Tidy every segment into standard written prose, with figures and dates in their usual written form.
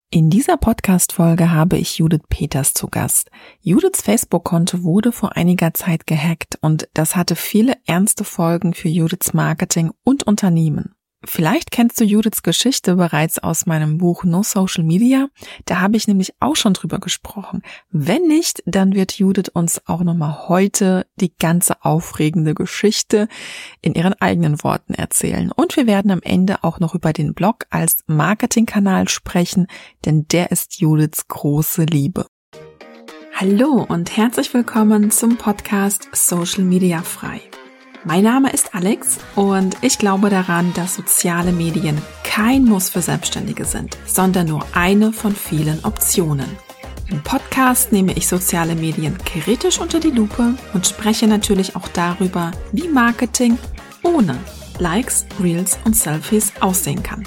In dieser Podcast-Folge habe ich Judith Peters zu Gast. Judiths Facebook-Konto wurde vor einiger Zeit gehackt und das hatte viele ernste Folgen für Judiths Marketing und Unternehmen. Vielleicht kennst du Judiths Geschichte bereits aus meinem Buch No Social Media. Da habe ich nämlich auch schon drüber gesprochen. Wenn nicht, dann wird Judith uns auch nochmal heute die ganze aufregende Geschichte in ihren eigenen Worten erzählen. Und wir werden am Ende auch noch über den Blog als Marketingkanal sprechen, denn der ist Judiths große Liebe. Hallo und herzlich willkommen zum Podcast Social Media frei. Mein Name ist Alex und ich glaube daran, dass soziale Medien kein Muss für Selbstständige sind, sondern nur eine von vielen Optionen. Im Podcast nehme ich soziale Medien kritisch unter die Lupe und spreche natürlich auch darüber, wie Marketing ohne Likes, Reels und Selfies aussehen kann.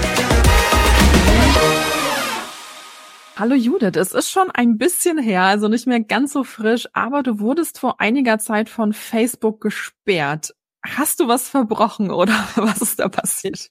Hallo Judith, es ist schon ein bisschen her, also nicht mehr ganz so frisch, aber du wurdest vor einiger Zeit von Facebook gesperrt. Hast du was verbrochen oder was ist da passiert?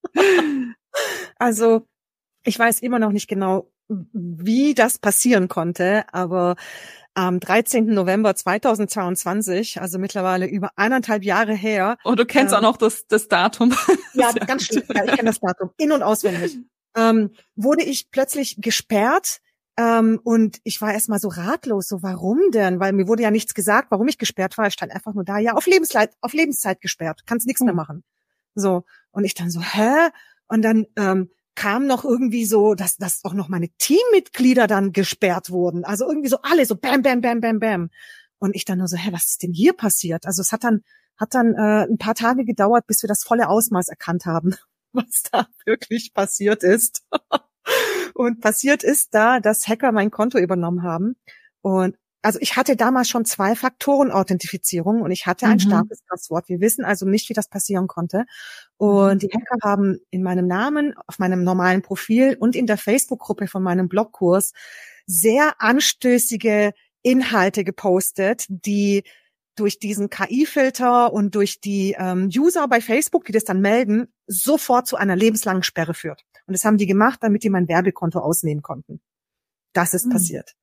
Also, ich weiß immer noch nicht genau, wie das passieren konnte, aber am 13. November 2022, also mittlerweile über 1,5 Jahre her. Oh, du kennst auch noch das Datum. Ja, ganz schön. Ja, ich kenne das Datum in- und auswendig. Wurde ich plötzlich gesperrt und ich war erstmal so ratlos, so warum denn? Weil mir wurde ja nichts gesagt, warum ich gesperrt war. Ich stand einfach nur da, ja, auf Lebenszeit gesperrt, kannst nichts mehr machen. So, und ich dann so, hä? Und dann kam noch irgendwie so, dass auch noch meine Teammitglieder dann gesperrt wurden. Also irgendwie so alle, so bam, bam, bam, bam, bam. Und ich dann nur so, hä, was ist denn hier passiert? Also es hat dann ein paar Tage gedauert, bis wir das volle Ausmaß erkannt haben, was da wirklich passiert ist. Und passiert ist da, dass Hacker mein Konto übernommen haben. Und also ich hatte damals schon 2-Faktoren-Authentifizierung und ich hatte ein starkes Passwort. Wir wissen also nicht, wie das passieren konnte. Und die Hacker haben in meinem Namen, auf meinem normalen Profil und in der Facebook-Gruppe von meinem Blogkurs sehr anstößige Inhalte gepostet, die durch diesen KI-Filter und durch die User bei Facebook, die das dann melden, sofort zu einer lebenslangen Sperre führt. Und das haben die gemacht, damit die mein Werbekonto ausnehmen konnten. Das ist passiert.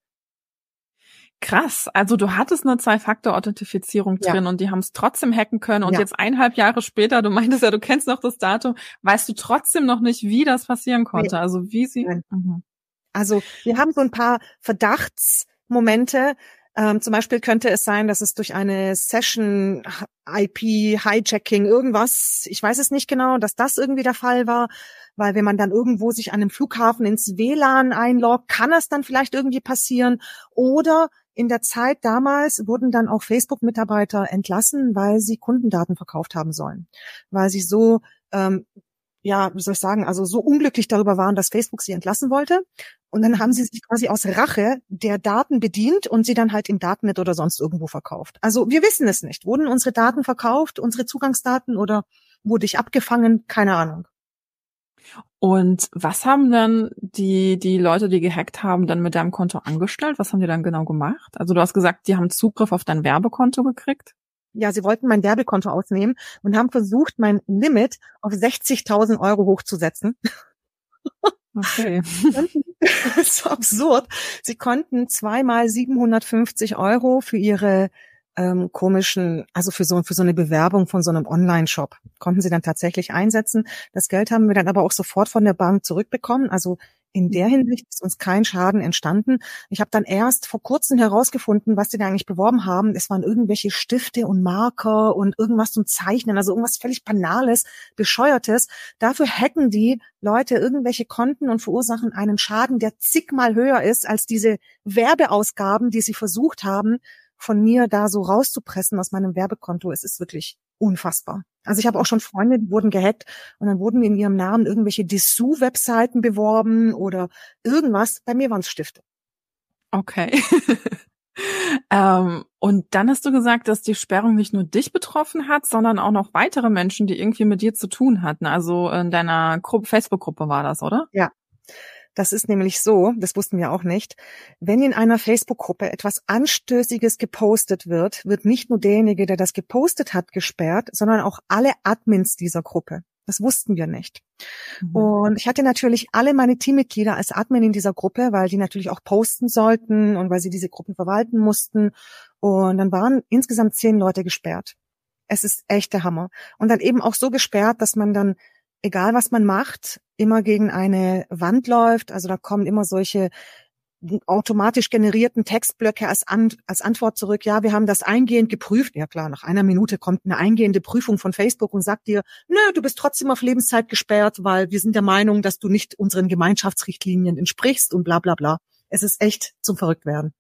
Krass, also du hattest eine 2-Faktor-Authentifizierung drin und die haben es trotzdem hacken können und jetzt 1,5 Jahre später, du meintest ja, du kennst noch das Datum, weißt du trotzdem noch nicht, wie das passieren konnte, also wie sie... Also wir haben so ein paar Verdachtsmomente. Zum Beispiel könnte es sein, dass es durch eine Session, IP, Hijacking, irgendwas, ich weiß es nicht genau, dass das irgendwie der Fall war, weil wenn man dann irgendwo sich an einem Flughafen ins WLAN einloggt, kann es dann vielleicht irgendwie passieren. Oder in der Zeit damals wurden dann auch Facebook-Mitarbeiter entlassen, weil sie Kundendaten verkauft haben sollen, weil sie so wie soll ich sagen, also so unglücklich darüber waren, dass Facebook sie entlassen wollte. Und dann haben sie sich quasi aus Rache der Daten bedient und sie dann halt im Darknet oder sonst irgendwo verkauft. Also wir wissen es nicht. Wurden unsere Daten verkauft, unsere Zugangsdaten, oder wurde ich abgefangen? Keine Ahnung. Und was haben dann die Leute, die gehackt haben, dann mit deinem Konto angestellt? Was haben die dann genau gemacht? Also du hast gesagt, die haben Zugriff auf dein Werbekonto gekriegt? Ja, sie wollten mein Werbekonto ausnehmen und haben versucht, mein Limit auf 60.000 Euro hochzusetzen. Okay. Das ist so absurd. Sie konnten 2-mal 750 Euro für ihre also für so eine Bewerbung von so einem Online-Shop konnten sie dann tatsächlich einsetzen. Das Geld haben wir dann aber auch sofort von der Bank zurückbekommen. Also in der Hinsicht ist uns kein Schaden entstanden. Ich habe dann erst vor kurzem herausgefunden, was die da eigentlich beworben haben. Es waren irgendwelche Stifte und Marker und irgendwas zum Zeichnen, also irgendwas völlig Banales, Bescheuertes. Dafür hacken die Leute irgendwelche Konten und verursachen einen Schaden, der zigmal höher ist als diese Werbeausgaben, die sie versucht haben, von mir da so rauszupressen aus meinem Werbekonto. Es ist wirklich unfassbar. Also ich habe auch schon Freunde, die wurden gehackt und dann wurden in ihrem Namen irgendwelche Dessous-Webseiten beworben oder irgendwas. Bei mir waren es Stifte. Okay. Und dann hast du gesagt, dass die Sperrung nicht nur dich betroffen hat, sondern auch noch weitere Menschen, die irgendwie mit dir zu tun hatten. Also in deiner Facebook-Gruppe war das, oder? Ja. Das ist nämlich so, das wussten wir auch nicht, wenn in einer Facebook-Gruppe etwas Anstößiges gepostet wird, wird nicht nur derjenige, der das gepostet hat, gesperrt, sondern auch alle Admins dieser Gruppe. Das wussten wir nicht. Und ich hatte natürlich alle meine Teammitglieder als Admin in dieser Gruppe, weil die natürlich auch posten sollten und weil sie diese Gruppen verwalten mussten. Und dann waren insgesamt 10 Leute gesperrt. Es ist echt der Hammer. Und dann eben auch so gesperrt, dass man dann, egal was man macht, immer gegen eine Wand läuft. Also da kommen immer solche automatisch generierten Textblöcke als Antwort zurück. Ja, wir haben das eingehend geprüft. Ja klar, nach einer Minute kommt eine eingehende Prüfung von Facebook und sagt dir, nö, du bist trotzdem auf Lebenszeit gesperrt, weil wir sind der Meinung, dass du nicht unseren Gemeinschaftsrichtlinien entsprichst und bla bla bla. Es ist echt zum Verrücktwerden.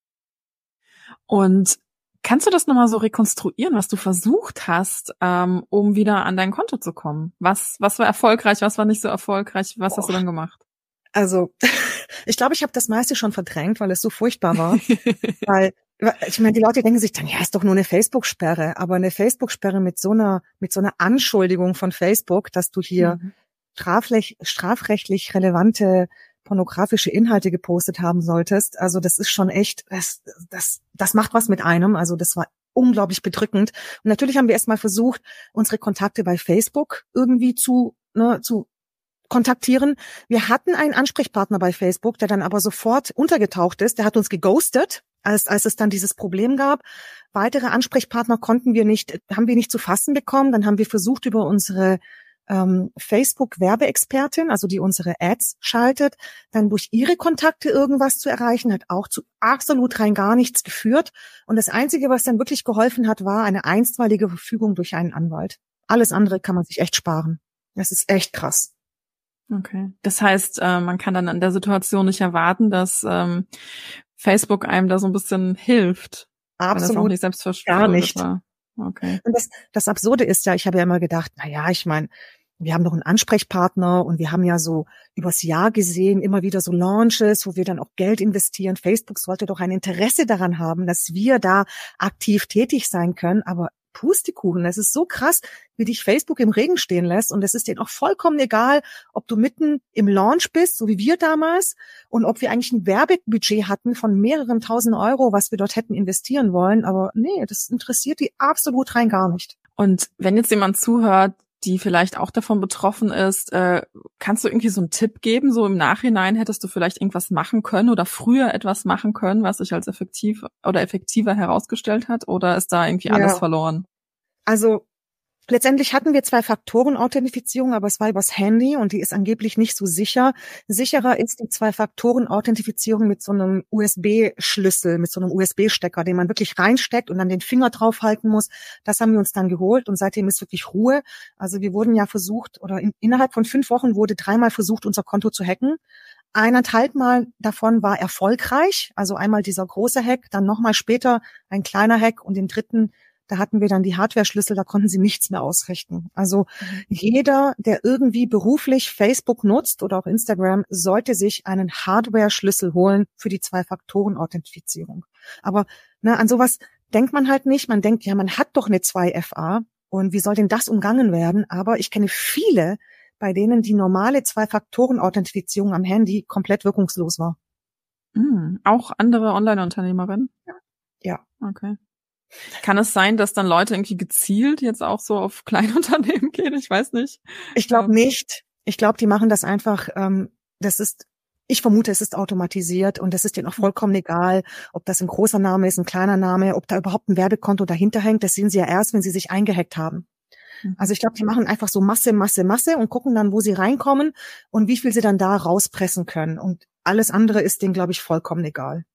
Und kannst du das nochmal so rekonstruieren, was du versucht hast, um wieder an dein Konto zu kommen? Was war erfolgreich, was war nicht so erfolgreich? Was hast du dann gemacht? Also, ich glaube, ich habe das meiste schon verdrängt, weil es so furchtbar war. Weil, ich meine, die Leute denken sich dann, ja, ist doch nur eine Facebook-Sperre. Aber eine Facebook-Sperre mit so einer Anschuldigung von Facebook, dass du hier strafrechtlich relevante pornografische Inhalte gepostet haben solltest. Also das ist schon echt, das macht was mit einem. Also das war unglaublich bedrückend. Und natürlich haben wir erstmal versucht, unsere Kontakte bei Facebook irgendwie zu kontaktieren. Wir hatten einen Ansprechpartner bei Facebook, der dann aber sofort untergetaucht ist. Der hat uns geghostet, als es dann dieses Problem gab. Weitere Ansprechpartner haben wir nicht zu fassen bekommen. Dann haben wir versucht, über unsere Facebook-Werbeexpertin, also die unsere Ads schaltet, dann durch ihre Kontakte irgendwas zu erreichen, hat auch zu absolut rein gar nichts geführt. Und das Einzige, was dann wirklich geholfen hat, war eine einstweilige Verfügung durch einen Anwalt. Alles andere kann man sich echt sparen. Das ist echt krass. Okay. Das heißt, man kann dann in der Situation nicht erwarten, dass Facebook einem da so ein bisschen hilft. Absolut. Weil das auch nicht selbstverständlich gar nicht. war. Okay. Und das Absurde ist ja, ich habe ja immer gedacht, ich meine, wir haben doch einen Ansprechpartner und wir haben ja so übers Jahr gesehen immer wieder so Launches, wo wir dann auch Geld investieren. Facebook sollte doch ein Interesse daran haben, dass wir da aktiv tätig sein können. Aber Pustekuchen, es ist so krass, wie dich Facebook im Regen stehen lässt. Und es ist denen auch vollkommen egal, ob du mitten im Launch bist, so wie wir damals, und ob wir eigentlich ein Werbebudget hatten von mehreren tausend Euro, was wir dort hätten investieren wollen. Aber nee, das interessiert die absolut rein gar nicht. Und wenn jetzt jemand zuhört, die vielleicht auch davon betroffen ist, kannst du irgendwie so einen Tipp geben? So im Nachhinein hättest du vielleicht irgendwas machen können oder früher etwas machen können, was sich als effektiv oder effektiver herausgestellt hat? Oder ist da irgendwie alles verloren? Also letztendlich hatten wir 2-Faktoren-Authentifizierung, aber es war übers Handy und die ist angeblich nicht so sicher. Sicherer ist die 2-Faktoren-Authentifizierung mit so einem USB-Schlüssel, mit so einem USB-Stecker, den man wirklich reinsteckt und dann den Finger draufhalten muss. Das haben wir uns dann geholt und seitdem ist wirklich Ruhe. Also wir wurden ja versucht, oder innerhalb von 5 Wochen wurde 3-mal versucht, unser Konto zu hacken. 1,5 Mal davon war erfolgreich, also einmal dieser große Hack, dann nochmal später ein kleiner Hack und den dritten, da hatten wir dann die Hardware-Schlüssel, da konnten sie nichts mehr ausrichten. Also jeder, der irgendwie beruflich Facebook nutzt oder auch Instagram, sollte sich einen Hardware-Schlüssel holen für die 2-Faktoren-Authentifizierung. Aber an sowas denkt man halt nicht. Man denkt, ja, man hat doch eine 2FA und wie soll denn das umgangen werden? Aber ich kenne viele, bei denen die normale 2-Faktoren-Authentifizierung am Handy komplett wirkungslos war. Auch andere Online-Unternehmerinnen? Ja. Okay. Kann es sein, dass dann Leute irgendwie gezielt jetzt auch so auf Kleinunternehmen gehen? Ich weiß nicht. Ich glaube nicht. Ich glaube, die machen das einfach, ich vermute, es ist automatisiert und es ist denen auch vollkommen egal, ob das ein großer Name ist, ein kleiner Name, ob da überhaupt ein Werbekonto dahinter hängt. Das sehen sie ja erst, wenn sie sich eingehackt haben. Also ich glaube, die machen einfach so Masse und gucken dann, wo sie reinkommen und wie viel sie dann da rauspressen können. Und alles andere ist denen, glaube ich, vollkommen egal.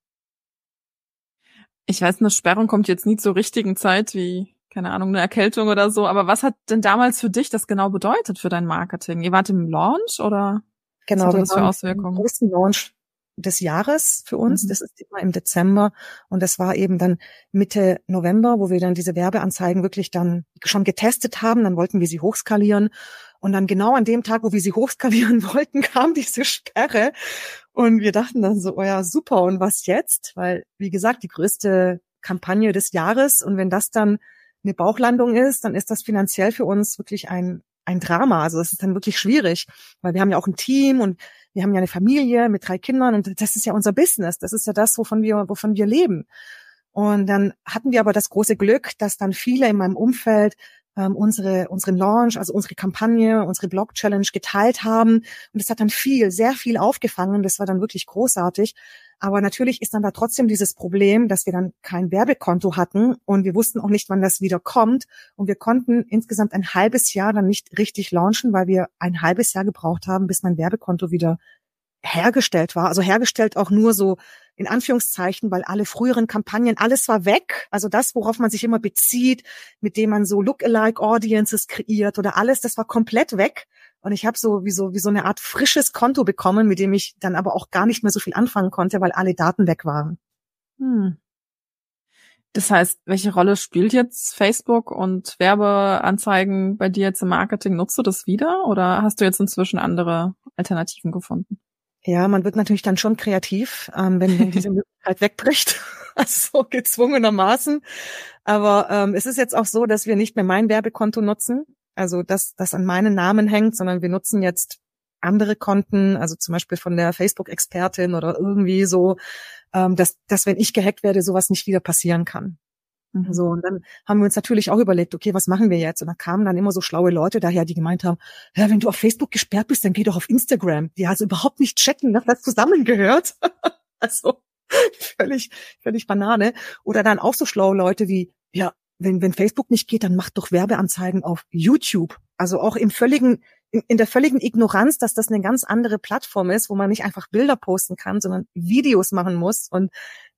Ich weiß, eine Sperrung kommt jetzt nie zur richtigen Zeit, wie, keine Ahnung, eine Erkältung oder so. Aber was hat denn damals für dich das genau bedeutet für dein Marketing? Ihr wart im Launch oder genau, was hatte das für Auswirkungen? Im größten Launch des Jahres für uns. Das ist immer im Dezember. Und das war eben dann Mitte November, wo wir dann diese Werbeanzeigen wirklich dann schon getestet haben. Dann wollten wir sie hochskalieren. Und dann genau an dem Tag, wo wir sie hochskalieren wollten, kam diese Sperre. Und wir dachten dann so, oh ja, super, und was jetzt? Weil, wie gesagt, die größte Kampagne des Jahres. Und wenn das dann eine Bauchlandung ist, dann ist das finanziell für uns wirklich ein Drama. Also das ist dann wirklich schwierig, weil wir haben ja auch ein Team und wir haben ja eine Familie mit 3 Kindern und das ist ja unser Business. Das ist ja das, wovon wir leben. Und dann hatten wir aber das große Glück, dass dann viele in meinem Umfeld unseren Launch, also unsere Kampagne, unsere Blog-Challenge geteilt haben. Und das hat dann sehr viel aufgefangen. Das war dann wirklich großartig. Aber natürlich ist dann da trotzdem dieses Problem, dass wir dann kein Werbekonto hatten und wir wussten auch nicht, wann das wieder kommt. Und wir konnten insgesamt ein halbes Jahr dann nicht richtig launchen, weil wir ein halbes Jahr gebraucht haben, bis mein Werbekonto wieder hergestellt war. Also hergestellt auch nur so in Anführungszeichen, weil alle früheren Kampagnen, alles war weg. Also das, worauf man sich immer bezieht, mit dem man so Lookalike Audiences kreiert oder alles, das war komplett weg. Und ich habe so wie so eine Art frisches Konto bekommen, mit dem ich dann aber auch gar nicht mehr so viel anfangen konnte, weil alle Daten weg waren. Das heißt, welche Rolle spielt jetzt Facebook und Werbeanzeigen bei dir jetzt im Marketing? Nutzt du das wieder oder hast du jetzt inzwischen andere Alternativen gefunden? Ja, man wird natürlich dann schon kreativ, wenn diese Möglichkeit wegbricht, also gezwungenermaßen. Aber es ist jetzt auch so, dass wir nicht mehr mein Werbekonto nutzen, also das an meinen Namen hängt, sondern wir nutzen jetzt andere Konten, also zum Beispiel von der Facebook-Expertin oder irgendwie so, dass wenn ich gehackt werde, sowas nicht wieder passieren kann. So, und dann haben wir uns natürlich auch überlegt, okay, was machen wir jetzt? Und da kamen dann immer so schlaue Leute daher, die gemeint haben, ja, wenn du auf Facebook gesperrt bist, dann geh doch auf Instagram. Die also überhaupt nicht checken, dass das zusammengehört. Also völlig Banane. Oder dann auch so schlaue Leute wie, ja, wenn Facebook nicht geht, dann mach doch Werbeanzeigen auf YouTube. Also auch in der völligen Ignoranz, dass das eine ganz andere Plattform ist, wo man nicht einfach Bilder posten kann, sondern Videos machen muss und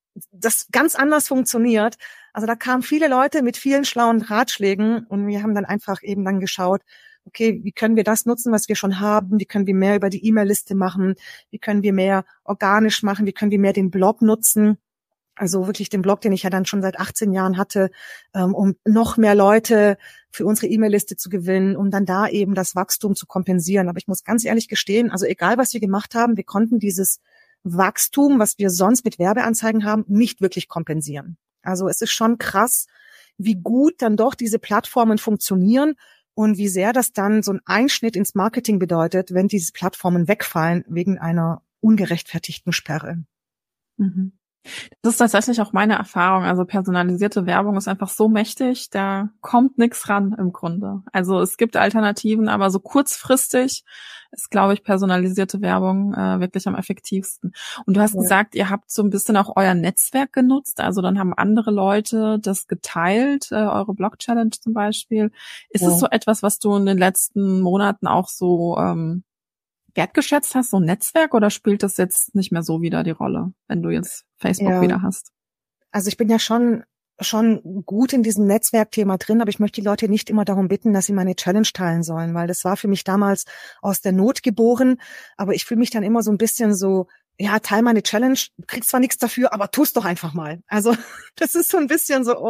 das ganz anders funktioniert. Also da kamen viele Leute mit vielen schlauen Ratschlägen und wir haben dann einfach eben dann geschaut, okay, wie können wir das nutzen, was wir schon haben? Wie können wir mehr über die E-Mail-Liste machen? Wie können wir mehr organisch machen? Wie können wir mehr den Blog nutzen? Also wirklich den Blog, den ich ja dann schon seit 18 Jahren hatte, um noch mehr Leute für unsere E-Mail-Liste zu gewinnen, um dann da eben das Wachstum zu kompensieren. Aber ich muss ganz ehrlich gestehen, also egal was wir gemacht haben, wir konnten dieses Wachstum, was wir sonst mit Werbeanzeigen haben, nicht wirklich kompensieren. Also es ist schon krass, wie gut dann doch diese Plattformen funktionieren und wie sehr das dann so ein Einschnitt ins Marketing bedeutet, wenn diese Plattformen wegfallen wegen einer ungerechtfertigten Sperre. Mhm. Das ist tatsächlich auch meine Erfahrung. Also personalisierte Werbung ist einfach so mächtig, da kommt nichts ran im Grunde. Also es gibt Alternativen, aber so kurzfristig ist, glaube ich, personalisierte Werbung wirklich am effektivsten. Und du hast gesagt, ihr habt so ein bisschen auch euer Netzwerk genutzt. Also dann haben andere Leute das geteilt, eure Blog-Challenge zum Beispiel. Ist es so etwas, was du in den letzten Monaten auch so wertgeschätzt hast, so ein Netzwerk, oder spielt das jetzt nicht mehr so wieder die Rolle, wenn du jetzt Facebook wieder hast? Also ich bin ja schon gut in diesem Netzwerkthema drin, aber ich möchte die Leute nicht immer darum bitten, dass sie meine Challenge teilen sollen, weil das war für mich damals aus der Not geboren, aber ich fühle mich dann immer so ein bisschen so, ja, teil meine Challenge, kriegst zwar nichts dafür, aber tu's doch einfach mal. Also das ist so ein bisschen so,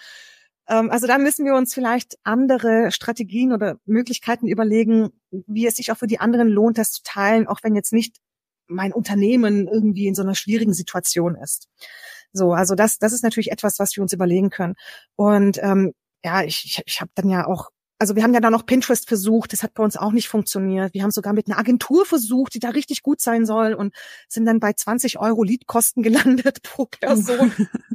also da müssen wir uns vielleicht andere Strategien oder Möglichkeiten überlegen, wie es sich auch für die anderen lohnt, das zu teilen, auch wenn jetzt nicht mein Unternehmen irgendwie in so einer schwierigen Situation ist. So, also das ist natürlich etwas, was wir uns überlegen können. Und ich habe dann ja auch, also wir haben ja dann noch Pinterest versucht, das hat bei uns auch nicht funktioniert. Wir haben sogar mit einer Agentur versucht, die da richtig gut sein soll und sind dann bei 20 € Leadkosten gelandet pro Person.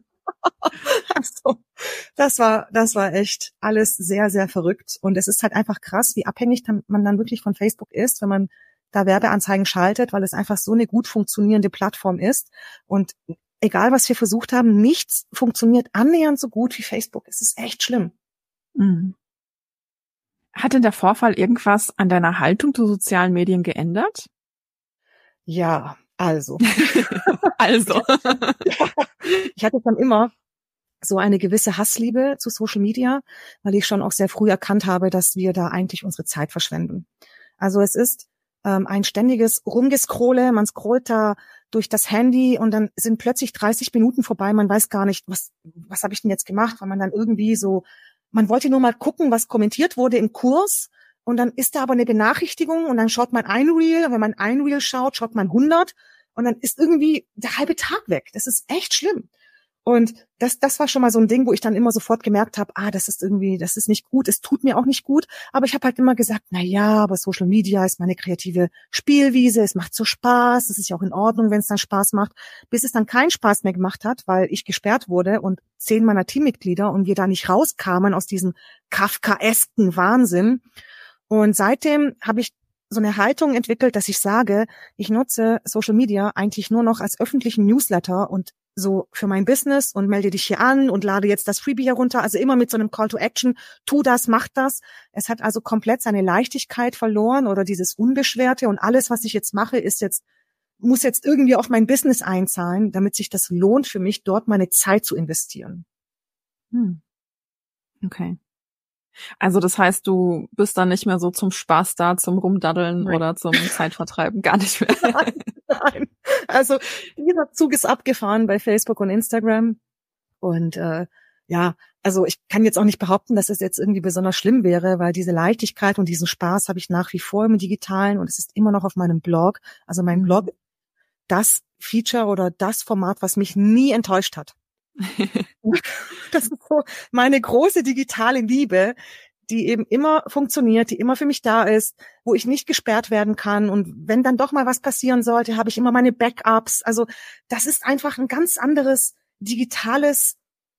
Also, das war echt alles sehr, sehr verrückt. Und es ist halt einfach krass, wie abhängig man dann wirklich von Facebook ist, wenn man da Werbeanzeigen schaltet, weil es einfach so eine gut funktionierende Plattform ist. Und egal, was wir versucht haben, nichts funktioniert annähernd so gut wie Facebook. Es ist echt schlimm. Mhm. Hat denn der Vorfall irgendwas an deiner Haltung zu sozialen Medien geändert? Ja, also. Ich hatte dann immer so eine gewisse Hassliebe zu Social Media, weil ich schon auch sehr früh erkannt habe, dass wir da eigentlich unsere Zeit verschwenden. Also es ist ein ständiges Rumgescrolle, man scrollt da durch das Handy und dann sind plötzlich 30 Minuten vorbei, man weiß gar nicht, was habe ich denn jetzt gemacht, weil man dann irgendwie so, man wollte nur mal gucken, was kommentiert wurde im Kurs und dann ist da aber eine Benachrichtigung und dann schaut man ein Reel und wenn man ein Reel schaut man 100 und dann ist irgendwie der halbe Tag weg. Das ist echt schlimm. Und das war schon mal so ein Ding, wo ich dann immer sofort gemerkt habe, das ist nicht gut, es tut mir auch nicht gut. Aber ich habe halt immer gesagt, na ja, aber Social Media ist meine kreative Spielwiese, es macht so Spaß, das ist ja auch in Ordnung, wenn es dann Spaß macht. Bis es dann keinen Spaß mehr gemacht hat, weil ich gesperrt wurde und 10 meiner Teammitglieder und wir da nicht rauskamen aus diesem kafkaesken Wahnsinn. Und seitdem habe ich so eine Haltung entwickelt, dass ich sage, ich nutze Social Media eigentlich nur noch als öffentlichen Newsletter und so für mein Business und melde dich hier an und lade jetzt das Freebie herunter. Also immer mit so einem Call to Action. Tu das, mach das. Es hat also komplett seine Leichtigkeit verloren oder dieses Unbeschwerte und alles, was ich jetzt mache, muss jetzt irgendwie auf mein Business einzahlen, damit sich das lohnt für mich, dort meine Zeit zu investieren. Okay. Also das heißt, du bist dann nicht mehr so zum Spaß da, zum Rumdaddeln oder zum Zeitvertreiben, gar nicht mehr. Nein. Also dieser Zug ist abgefahren bei Facebook und Instagram. Und also ich kann jetzt auch nicht behaupten, dass es jetzt irgendwie besonders schlimm wäre, weil diese Leichtigkeit und diesen Spaß habe ich nach wie vor im Digitalen und es ist immer noch auf meinem Blog. Also mein Blog, das Feature oder das Format, was mich nie enttäuscht hat. Das ist so meine große digitale Liebe, die eben immer funktioniert, die immer für mich da ist, wo ich nicht gesperrt werden kann. Und wenn dann doch mal was passieren sollte, habe ich immer meine Backups. Also das ist einfach ein ganz anderes digitales,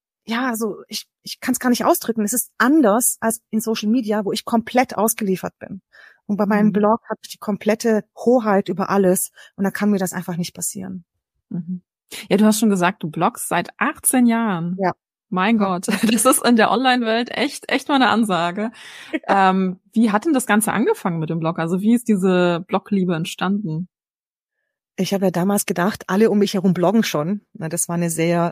also ich kann es gar nicht ausdrücken. Es ist anders als in Social Media, wo ich komplett ausgeliefert bin. Und bei meinem Blog habe ich die komplette Hoheit über alles. Und da kann mir das einfach nicht passieren. Mhm. Ja, du hast schon gesagt, du bloggst seit 18 Jahren. Ja. Mein Gott, das ist in der Online-Welt echt mal eine Ansage. Ja. Wie hat denn das Ganze angefangen mit dem Blog? Also wie ist diese Blogliebe entstanden? Ich habe ja damals gedacht, alle um mich herum bloggen schon. Das war eine sehr,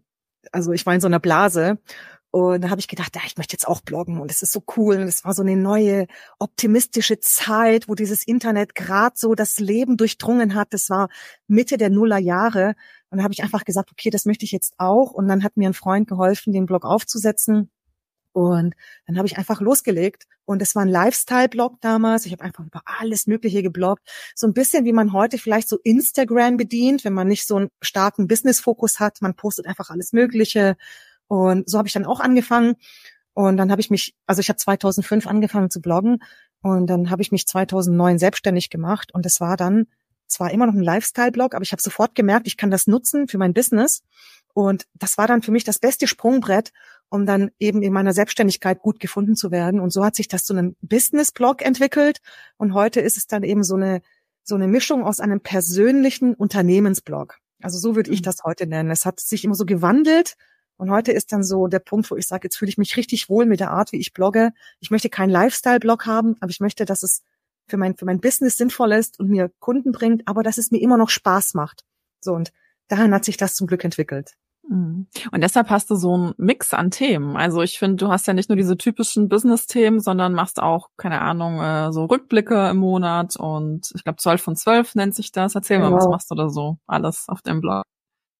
also ich war in so einer Blase. Und da habe ich gedacht, ich möchte jetzt auch bloggen und es ist so cool. Und es war so eine neue, optimistische Zeit, wo dieses Internet gerade so das Leben durchdrungen hat. Das war Mitte der Nullerjahre. Und da habe ich einfach gesagt, okay, das möchte ich jetzt auch. Und dann hat mir ein Freund geholfen, den Blog aufzusetzen. Und dann habe ich einfach losgelegt. Und es war ein Lifestyle-Blog damals. Ich habe einfach über alles Mögliche gebloggt. So ein bisschen, wie man heute vielleicht so Instagram bedient, wenn man nicht so einen starken Business-Fokus hat. Man postet einfach alles Mögliche. Und so habe ich dann auch angefangen. Und dann habe ich ich habe 2005 angefangen zu bloggen. Und dann habe ich mich 2009 selbstständig gemacht. Und es war dann zwar immer noch ein Lifestyle-Blog, aber ich habe sofort gemerkt, ich kann das nutzen für mein Business. Und das war dann für mich das beste Sprungbrett, um dann eben in meiner Selbstständigkeit gut gefunden zu werden. Und so hat sich das zu einem Business-Blog entwickelt. Und heute ist es dann eben so eine Mischung aus einem persönlichen Unternehmensblog. Also so würde ich das heute nennen. Es hat sich immer so gewandelt. Und heute ist dann so der Punkt, wo ich sage, jetzt fühle ich mich richtig wohl mit der Art, wie ich blogge. Ich möchte keinen Lifestyle-Blog haben, aber ich möchte, dass es für mein Business sinnvoll ist und mir Kunden bringt, aber dass es mir immer noch Spaß macht. So, und dahin hat sich das zum Glück entwickelt. Und deshalb hast du so einen Mix an Themen. Also ich finde, du hast ja nicht nur diese typischen Business-Themen, sondern machst auch, keine Ahnung, so Rückblicke im Monat und ich glaube 12 von 12 nennt sich das. Erzähl mal, was machst du da so alles auf dem Blog?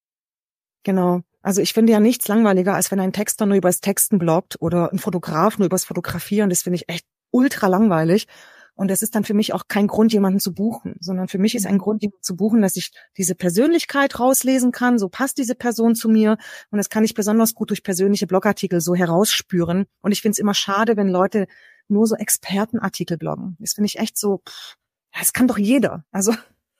Genau. Also ich finde ja nichts langweiliger, als wenn ein Texter nur übers Texten bloggt oder ein Fotograf nur übers Fotografieren. Das finde ich echt ultra langweilig. Und das ist dann für mich auch kein Grund, jemanden zu buchen, sondern für mich ist ein Grund, jemanden zu buchen, dass ich diese Persönlichkeit rauslesen kann. So passt diese Person zu mir. Und das kann ich besonders gut durch persönliche Blogartikel so herausspüren. Und ich finde es immer schade, wenn Leute nur so Expertenartikel bloggen. Das finde ich echt so, das kann doch jeder. Also,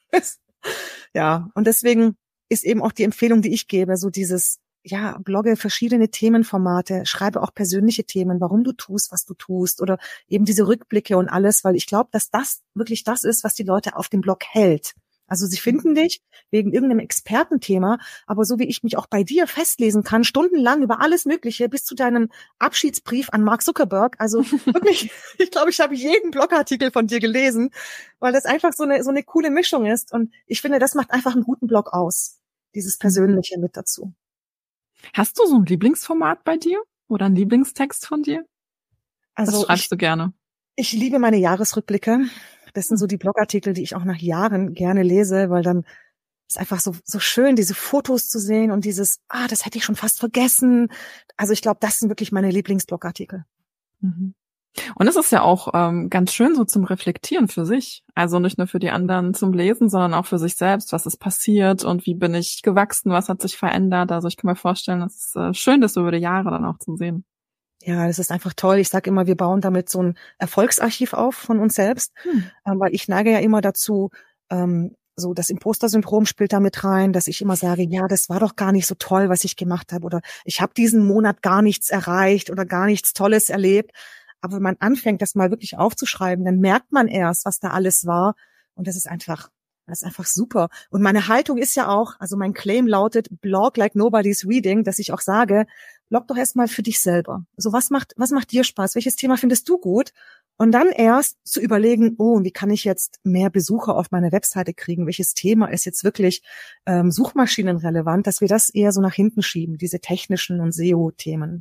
ja. Und deswegen ist eben auch die Empfehlung, die ich gebe, so dieses, blogge verschiedene Themenformate, schreibe auch persönliche Themen, warum du tust, was du tust oder eben diese Rückblicke und alles, weil ich glaube, dass das wirklich das ist, was die Leute auf dem Blog hält. Also sie finden dich wegen irgendeinem Expertenthema, aber so wie ich mich auch bei dir festlesen kann, stundenlang über alles Mögliche bis zu deinem Abschiedsbrief an Mark Zuckerberg. Also wirklich, ich glaube, ich habe jeden Blogartikel von dir gelesen, weil das einfach so eine coole Mischung ist und ich finde, das macht einfach einen guten Blog aus, dieses Persönliche mit dazu. Hast du so ein Lieblingsformat bei dir oder einen Lieblingstext von dir? Also was schreibst du gerne? Ich liebe meine Jahresrückblicke. Das sind so die Blogartikel, die ich auch nach Jahren gerne lese, weil dann ist einfach so schön, diese Fotos zu sehen und dieses, das hätte ich schon fast vergessen. Also ich glaube, das sind wirklich meine Lieblingsblogartikel. Mhm. Und es ist ja auch ganz schön so zum Reflektieren für sich. Also nicht nur für die anderen zum Lesen, sondern auch für sich selbst. Was ist passiert und wie bin ich gewachsen? Was hat sich verändert? Also ich kann mir vorstellen, es ist schön, das so über die Jahre dann auch zu sehen. Ja, das ist einfach toll. Ich sage immer, wir bauen damit so ein Erfolgsarchiv auf von uns selbst, weil ich neige ja immer dazu, so das Imposter-Syndrom spielt da mit rein, dass ich immer sage, ja, das war doch gar nicht so toll, was ich gemacht habe, oder ich habe diesen Monat gar nichts erreicht oder gar nichts Tolles erlebt. Aber wenn man anfängt, das mal wirklich aufzuschreiben, dann merkt man erst, was da alles war. Und das ist einfach super. Und meine Haltung ist ja auch, also mein Claim lautet, blog like nobody's reading, dass ich auch sage, blog doch erstmal für dich selber. So, was macht dir Spaß? Welches Thema findest du gut? Und dann erst zu überlegen, und wie kann ich jetzt mehr Besucher auf meine Webseite kriegen? Welches Thema ist jetzt wirklich suchmaschinenrelevant, dass wir das eher so nach hinten schieben, diese technischen und SEO-Themen.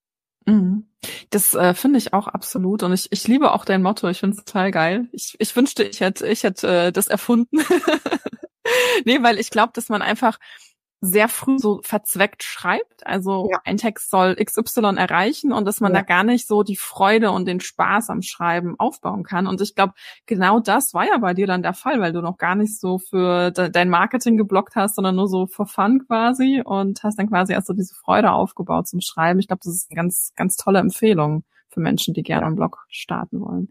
Das finde ich auch absolut. Und ich liebe auch dein Motto. Ich finde es total geil. Ich wünschte, ich hätte das erfunden. Nee, weil ich glaube, dass man einfach sehr früh so verzweckt schreibt. Also ein Text soll XY erreichen und dass man da gar nicht so die Freude und den Spaß am Schreiben aufbauen kann. Und ich glaube, genau das war ja bei dir dann der Fall, weil du noch gar nicht so für dein Marketing geblockt hast, sondern nur so for fun quasi und hast dann quasi erst so diese Freude aufgebaut zum Schreiben. Ich glaube, das ist eine ganz, ganz tolle Empfehlung für Menschen, die gerne einen Blog starten wollen.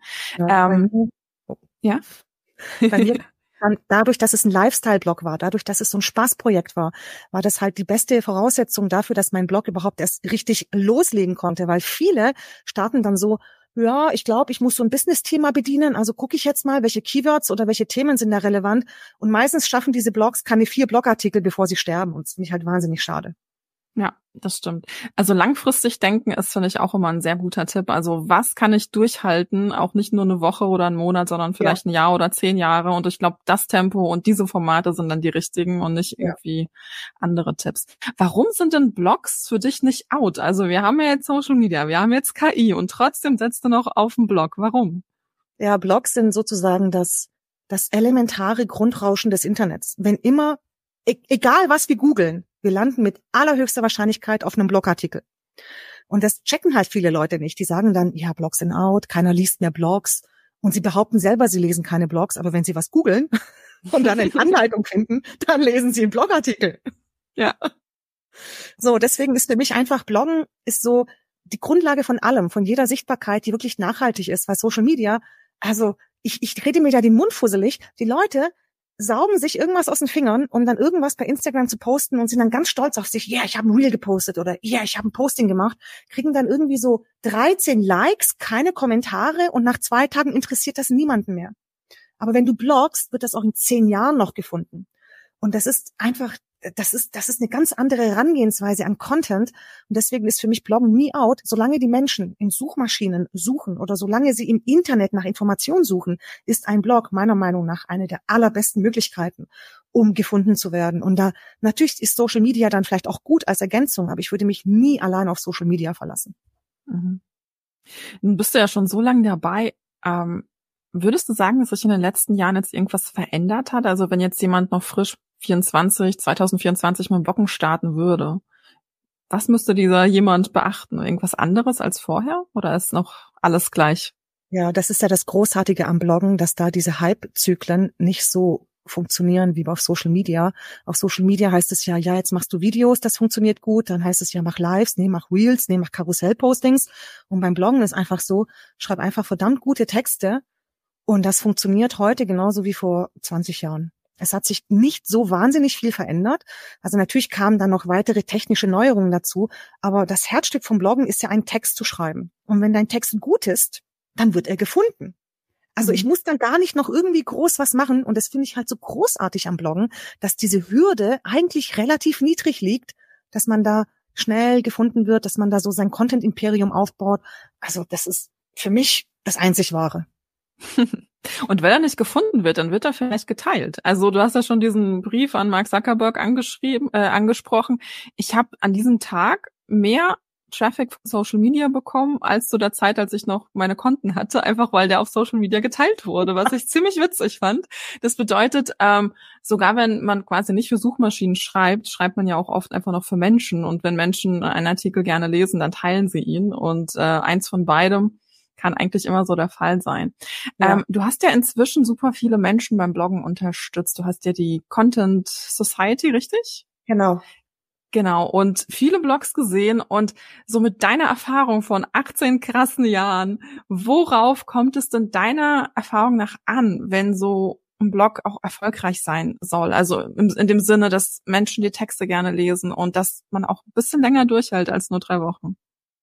Ja. Bei mir dadurch, dass es ein Lifestyle-Blog war, dadurch, dass es so ein Spaßprojekt war, war das halt die beste Voraussetzung dafür, dass mein Blog überhaupt erst richtig loslegen konnte, weil viele starten dann so, ja, ich glaube, ich muss so ein Business-Thema bedienen, also gucke ich jetzt mal, welche Keywords oder welche Themen sind da relevant, und meistens schaffen diese Blogs keine 4 Blogartikel, bevor sie sterben, und das finde ich halt wahnsinnig schade. Ja, das stimmt. Also langfristig denken ist, finde ich, auch immer ein sehr guter Tipp. Also was kann ich durchhalten? Auch nicht nur eine Woche oder einen Monat, sondern vielleicht ein Jahr oder 10 Jahre. Und ich glaube, das Tempo und diese Formate sind dann die richtigen und nicht irgendwie andere Tipps. Warum sind denn Blogs für dich nicht out? Also wir haben ja jetzt Social Media, wir haben jetzt KI und trotzdem setzt du noch auf den Blog. Warum? Ja, Blogs sind sozusagen das elementare Grundrauschen des Internets. Wenn immer, egal was wir googeln, wir landen mit allerhöchster Wahrscheinlichkeit auf einem Blogartikel. Und das checken halt viele Leute nicht. Die sagen dann, ja, Blogs sind out, keiner liest mehr Blogs. Und sie behaupten selber, sie lesen keine Blogs. Aber wenn sie was googeln und dann eine Anleitung finden, dann lesen sie einen Blogartikel. Ja. So, deswegen ist für mich einfach Bloggen ist so die Grundlage von allem, von jeder Sichtbarkeit, die wirklich nachhaltig ist. Weil Social Media, also ich rede mir da den Mund fusselig. Die Leute saugen sich irgendwas aus den Fingern, um dann irgendwas bei Instagram zu posten und sind dann ganz stolz auf sich. Ja, ich habe ein Reel gepostet oder ja, ich habe ein Posting gemacht. Kriegen dann irgendwie so 13 Likes, keine Kommentare, und nach 2 Tagen interessiert das niemanden mehr. Aber wenn du bloggst, wird das auch in 10 Jahren noch gefunden. Und das ist einfach, das ist eine ganz andere Herangehensweise an Content. Und deswegen ist für mich Bloggen nie out. Solange die Menschen in Suchmaschinen suchen oder solange sie im Internet nach Informationen suchen, ist ein Blog meiner Meinung nach eine der allerbesten Möglichkeiten, um gefunden zu werden. Und da natürlich ist Social Media dann vielleicht auch gut als Ergänzung, aber ich würde mich nie allein auf Social Media verlassen. Mhm. Nun bist du ja schon so lange dabei. Würdest du sagen, dass sich in den letzten Jahren jetzt irgendwas verändert hat? Also wenn jetzt jemand noch frisch 2024 mit dem Bloggen starten würde, was müsste dieser jemand beachten? Irgendwas anderes als vorher? Oder ist noch alles gleich? Ja, das ist ja das Großartige am Bloggen, dass da diese Hype-Zyklen nicht so funktionieren wie auf Social Media. Auf Social Media heißt es ja, jetzt machst du Videos, das funktioniert gut. Dann heißt es ja, mach Lives, mach Reels, mach Karussell-Postings. Und beim Bloggen ist einfach so, schreib einfach verdammt gute Texte. Und das funktioniert heute genauso wie vor 20 Jahren. Es hat sich nicht so wahnsinnig viel verändert. Also natürlich kamen dann noch weitere technische Neuerungen dazu. Aber das Herzstück vom Bloggen ist ja, einen Text zu schreiben. Und wenn dein Text gut ist, dann wird er gefunden. Also ich muss dann gar nicht noch irgendwie groß was machen. Und das finde ich halt so großartig am Bloggen, dass diese Hürde eigentlich relativ niedrig liegt, dass man da schnell gefunden wird, dass man da so sein Content-Imperium aufbaut. Also das ist für mich das einzig Wahre. Und wenn er nicht gefunden wird, dann wird er vielleicht geteilt. Also du hast ja schon diesen Brief an Mark Zuckerberg angesprochen. Ich habe an diesem Tag mehr Traffic von Social Media bekommen, als zu der Zeit, als ich noch meine Konten hatte, einfach weil der auf Social Media geteilt wurde, was ich ziemlich witzig fand. Das bedeutet, sogar wenn man quasi nicht für Suchmaschinen schreibt, schreibt man ja auch oft einfach noch für Menschen. Und wenn Menschen einen Artikel gerne lesen, dann teilen sie ihn. Und eins von beidem kann eigentlich immer so der Fall sein. Ja. Du hast ja inzwischen super viele Menschen beim Bloggen unterstützt. Du hast ja die Content Society, richtig? Genau, und viele Blogs gesehen und so mit deiner Erfahrung von 18 krassen Jahren, worauf kommt es denn deiner Erfahrung nach an, wenn so ein Blog auch erfolgreich sein soll? Also in dem Sinne, dass Menschen die Texte gerne lesen und dass man auch ein bisschen länger durchhält als nur 3 Wochen.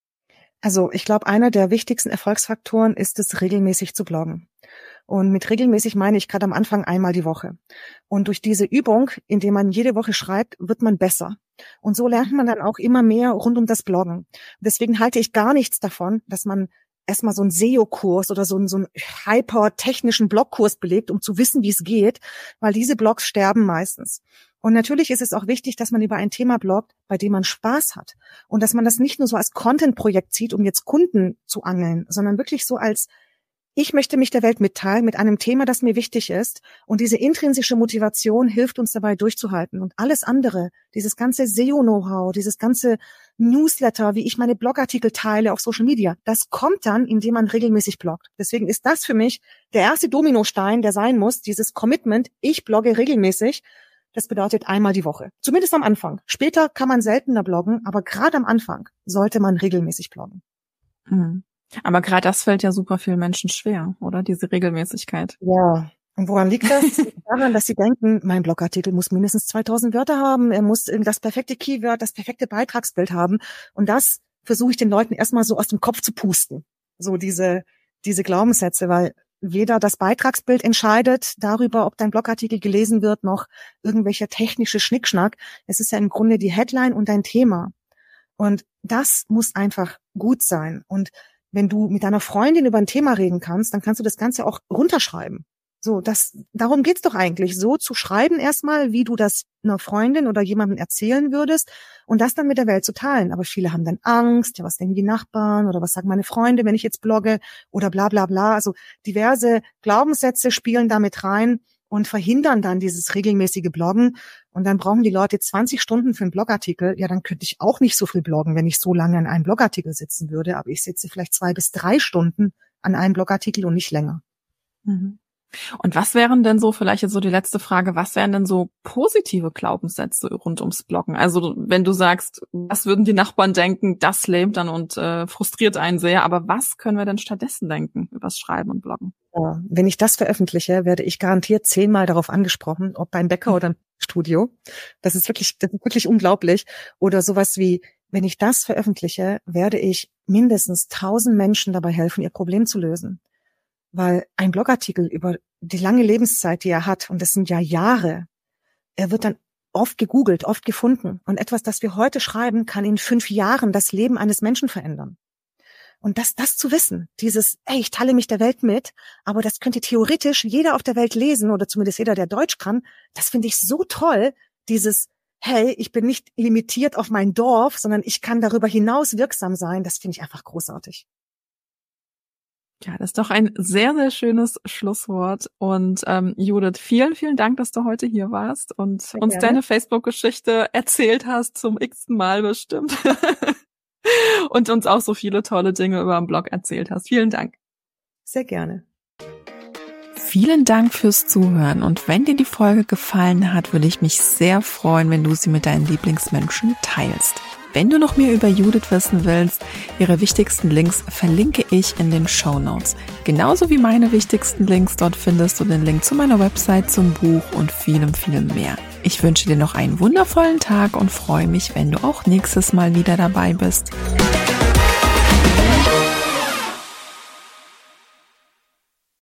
Also ich glaube, einer der wichtigsten Erfolgsfaktoren ist es, regelmäßig zu bloggen. Und mit regelmäßig meine ich gerade am Anfang einmal die Woche. Und durch diese Übung, indem man jede Woche schreibt, wird man besser. Und so lernt man dann auch immer mehr rund um das Bloggen. Deswegen halte ich gar nichts davon, dass man erstmal so einen SEO-Kurs oder so einen hyper-technischen Blogkurs belegt, um zu wissen, wie es geht, weil diese Blogs sterben meistens. Und natürlich ist es auch wichtig, dass man über ein Thema bloggt, bei dem man Spaß hat. Und dass man das nicht nur so als Content-Projekt sieht, um jetzt Kunden zu angeln, sondern wirklich so als ich möchte mich der Welt mitteilen mit einem Thema, das mir wichtig ist. Und diese intrinsische Motivation hilft uns dabei durchzuhalten. Und alles andere, dieses ganze SEO-Know-how, dieses ganze Newsletter, wie ich meine Blogartikel teile auf Social Media, das kommt dann, indem man regelmäßig bloggt. Deswegen ist das für mich der erste Dominostein, der sein muss, dieses Commitment, ich blogge regelmäßig. Das bedeutet einmal die Woche. Zumindest am Anfang. Später kann man seltener bloggen, aber gerade am Anfang sollte man regelmäßig bloggen. Mhm. Aber gerade das fällt ja super vielen Menschen schwer, oder? Diese Regelmäßigkeit. Ja. Und woran liegt das? Daran, dass sie denken, mein Blogartikel muss mindestens 2000 Wörter haben, er muss das perfekte Keyword, das perfekte Beitragsbild haben. Und das versuche ich den Leuten erstmal so aus dem Kopf zu pusten. So diese Glaubenssätze, weil weder das Beitragsbild entscheidet darüber, ob dein Blogartikel gelesen wird, noch irgendwelcher technische Schnickschnack. Es ist ja im Grunde die Headline und dein Thema. Und das muss einfach gut sein. Und wenn du mit deiner Freundin über ein Thema reden kannst, dann kannst du das Ganze auch runterschreiben. So, darum geht's doch eigentlich, so zu schreiben erstmal, wie du das einer Freundin oder jemandem erzählen würdest und das dann mit der Welt zu teilen. Aber viele haben dann Angst, ja, was denken die Nachbarn oder was sagen meine Freunde, wenn ich jetzt blogge oder bla bla bla. Also diverse Glaubenssätze spielen damit rein und verhindern dann dieses regelmäßige Bloggen. Und dann brauchen die Leute 20 Stunden für einen Blogartikel. Ja, dann könnte ich auch nicht so viel bloggen, wenn ich so lange an einem Blogartikel sitzen würde. Aber ich sitze vielleicht 2 bis 3 Stunden an einem Blogartikel und nicht länger. Mhm. Und was wären denn so, vielleicht jetzt so die letzte Frage, was wären denn so positive Glaubenssätze rund ums Bloggen? Also wenn du sagst, was würden die Nachbarn denken, das lähmt dann und frustriert einen sehr, aber was können wir denn stattdessen denken übers Schreiben und Bloggen? Ja, wenn ich das veröffentliche, werde ich garantiert 10-mal darauf angesprochen, ob beim Bäcker oder im Studio. Das ist wirklich unglaublich. Oder sowas wie, wenn ich das veröffentliche, werde ich mindestens 1000 Menschen dabei helfen, ihr Problem zu lösen. Weil ein Blogartikel über die lange Lebenszeit, die er hat, und das sind ja Jahre, er wird dann oft gegoogelt, oft gefunden. Und etwas, das wir heute schreiben, kann in 5 Jahren das Leben eines Menschen verändern. Und das zu wissen, ich teile mich der Welt mit, aber das könnte theoretisch jeder auf der Welt lesen, oder zumindest jeder, der Deutsch kann, das finde ich so toll, hey, ich bin nicht limitiert auf mein Dorf, sondern ich kann darüber hinaus wirksam sein, das finde ich einfach großartig. Ja, das ist doch ein sehr, sehr schönes Schlusswort. Und Judith, vielen, vielen Dank, dass du heute hier warst und uns deine Facebook-Geschichte erzählt hast, zum x-ten Mal bestimmt. Und uns auch so viele tolle Dinge über den Blog erzählt hast. Vielen Dank. Sehr gerne. Vielen Dank fürs Zuhören. Und wenn dir die Folge gefallen hat, würde ich mich sehr freuen, wenn du sie mit deinen Lieblingsmenschen teilst. Wenn du noch mehr über Judith wissen willst, ihre wichtigsten Links verlinke ich in den Shownotes. Genauso wie meine wichtigsten Links, dort findest du den Link zu meiner Website, zum Buch und vielem, vielem mehr. Ich wünsche dir noch einen wundervollen Tag und freue mich, wenn du auch nächstes Mal wieder dabei bist.